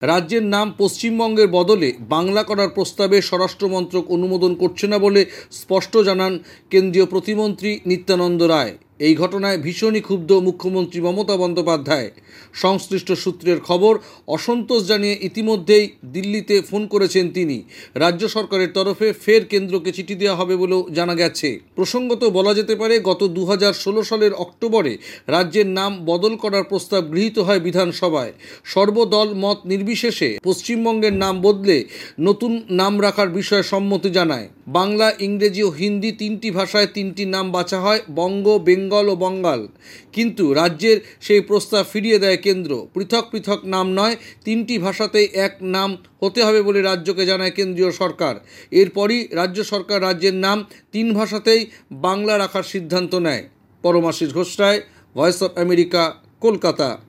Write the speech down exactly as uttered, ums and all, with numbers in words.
রাজ্যের নাম পশ্চিমবঙ্গের বদলে বাংলা করার প্রস্তাবে স্বরাষ্ট্রমন্ত্রক অনুমোদন করছে না বলে স্পষ্ট জানান কেন্দ্রীয় প্রতিমন্ত্রী নিত্যানন্দ রায়। এই ঘটনায় ভীষণই ক্ষুব্ধ মুখ্যমন্ত্রী মমতা বন্দ্যোপাধ্যায়। সংশ্লিষ্ট সূত্রের খবর, অসন্তোষ জানিয়ে ইতিমধ্যেই দিল্লিতে ফোন করেছেন তিনি। রাজ্য সরকারের তরফে ফের কেন্দ্রকে চিঠি দেওয়া হবে বলেও জানা গেছে। প্রসঙ্গত বলা যেতে পারে, গত দু হাজার ষোলো সালের অক্টোবরে রাজ্যের নাম বদল করার প্রস্তাব গৃহীত হয় বিধানসভায়। সর্বদল মত নির্বিশেষে পশ্চিমবঙ্গের নাম বদলে নতুন নাম রাখার বিষয়ে সম্মতি জানায়। বাংলা, ইংরেজি ও হিন্দি তিনটি ভাষায় তিনটি নাম বাছা হয়, বঙ্গ, বেঙ্গল ও বঙ্গাল। কিন্তু রাজ্যের সেই প্রস্তাব ফিরিয়ে দেয় কেন্দ্র। পৃথক পৃথক নাম নয়, তিনটি ভাষাতেই এক নাম হতে হবে বলে রাজ্যকে জানায় কেন্দ্রীয় সরকার। এরপরই রাজ্য সরকার রাজ্যের নাম তিন ভাষাতেই বাংলা রাখার সিদ্ধান্ত নেয়। Paramashis Ghosh Roy, voice of America, Kolkata.